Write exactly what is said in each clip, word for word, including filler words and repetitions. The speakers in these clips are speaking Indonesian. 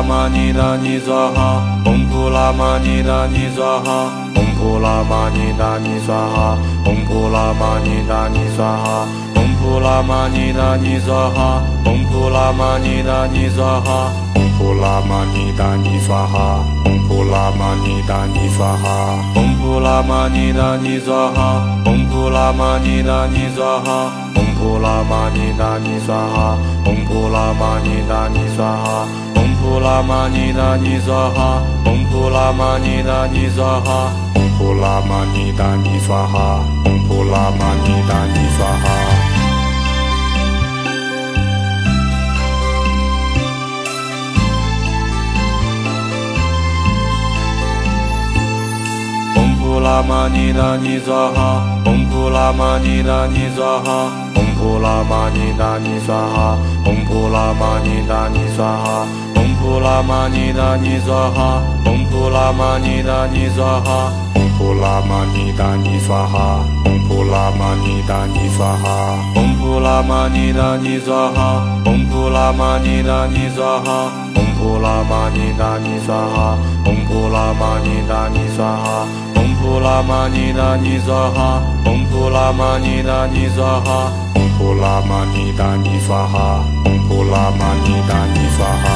Lama Nida Ni Swaha, Om Lama Nida Ni Swaha, Om Lama Nida Ni Swaha, Om Lama Nida Ni Swaha, Om Lama Nida Ni Swaha, Om Lama Nida Ni Swaha, Om Lama Nida Ni Swaha, Om Lama Nida Ni Swaha, Om Lama Nida Ni Swaha, Om Lama Nida Ni Swaha, Om Lama Nida Ni Swaha, Om Lama Nida Ni Swaha, Om Lama Nida Ni Swaha, Om Lama Nida Ni Swaha, Om Lama Nida Ni Swaha, Om Lama Nida Ni Swaha. Lama Nida Ni Swaha, Om Lama Nida Ni Swaha, Om Lama Nida Ni Swaha, Om Lama Nida Ni Swaha, Om Lama Nida Ni Swaha, Om Lama Nida Ni Swaha, Om Lama Nida Ni Swaha, Om Lama Nida Ni Swaha, Om Lama Nida Ni Swaha, Om Lama Nida Ni Swaha, Om Lama Nida Ni Swaha, Om Lama Nida Ni Swaha, Om Lama Nida Ni Swaha, Om Lama Nida Ni Swaha, Om Lama Nida Ni Swaha, Om Lama Nida Ni Swaha.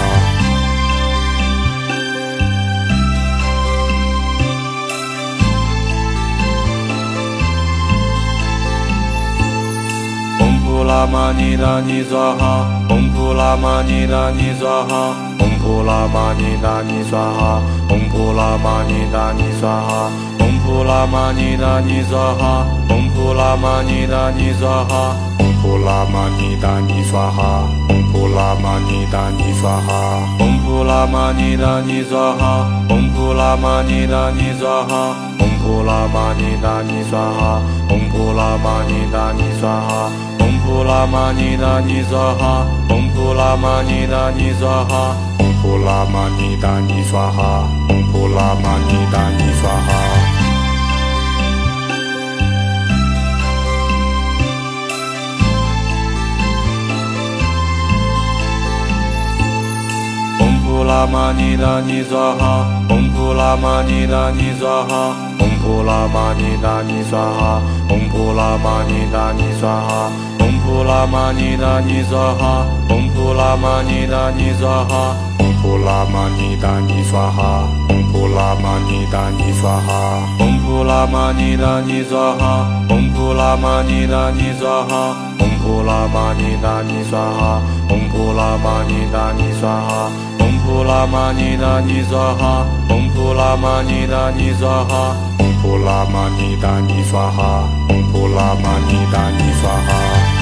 Om Lama Nida Ni Swaha, Om Lama Nida Ni Swaha, Om Lama Nida Ni Swaha, Om Lama Nida Ni Swaha, Om Lama Nida Ni Swaha, Om Lama Nida Ni Swaha, Om Lama Nida Ni Swaha, Om Lama Nida Ni Swaha, Om Lama Nida Ni Swaha, Om Lama Nida Ni Swaha, Om Lama Nida Ni Swaha, Om Lama Nida Ni Swaha, Om Lama Nida Ni Swaha, Om Lama Nida Ni Swaha, Om Lama Nida Ni Swaha, Om Lama Nida Ni Swaha. Om Lama Nida Ni Swaha, Om Lama Nida Ni Swaha, Om Lama Nida Ni Swaha, Om Lama Nida Ni Swaha, Om Lama Nida Ni Swaha, Om Lama Nida Ni Swaha, Om Lama Nida Ni Swaha, Om Lama Nida Ni Swaha, Om Lama Nida Ni Swaha, Om Lama Nida Ni Swaha, Om Lama Nida Ni Swaha, Om Lama Nida Ni Swaha, Om Lama Nida Ni Swaha, Om Lama Nida Ni Swaha, Om Lama Nida Ni Swaha, Om Lama Nida Ni Swaha.